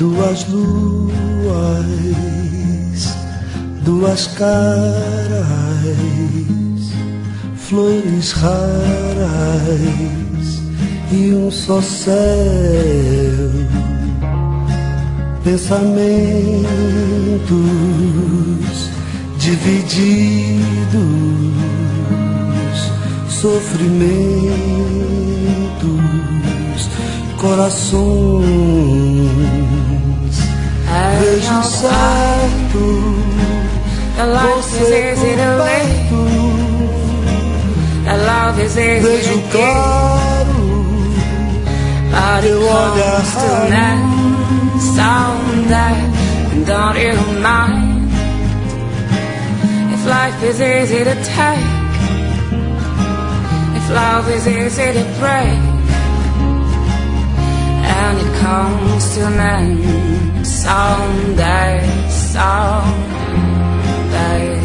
Duas luas, duas caras, flores raras e um só céu. Pensamentos divididos, sofrimentos, corações. Vejo certo, você por perto. Vejo claro, teu olhar raro. Someday, don't you mind if life is easy to take, if love is easy to break, and it comes to an end someday, someday.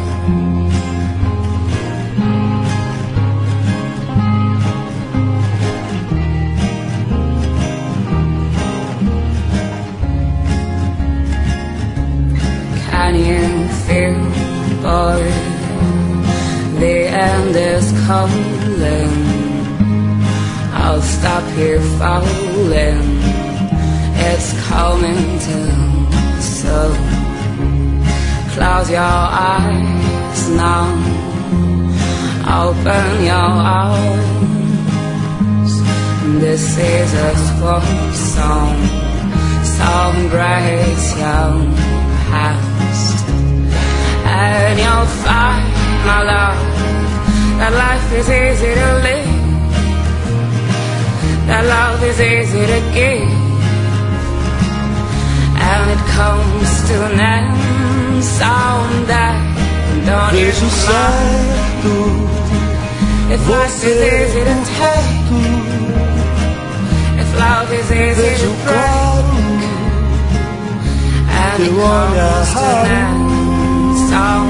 Can you feel, boy, the end is calling? I'll stop here falling. It's coming too soon. Close your eyes now, open your arms. This is a slow song, so embrace your past. And you'll find, my love, that life is easy to live, that love is easy to give, and it comes to an end someday. Don't you certo, if life is easy to take, if love is easy to break, and it comes to an end someday.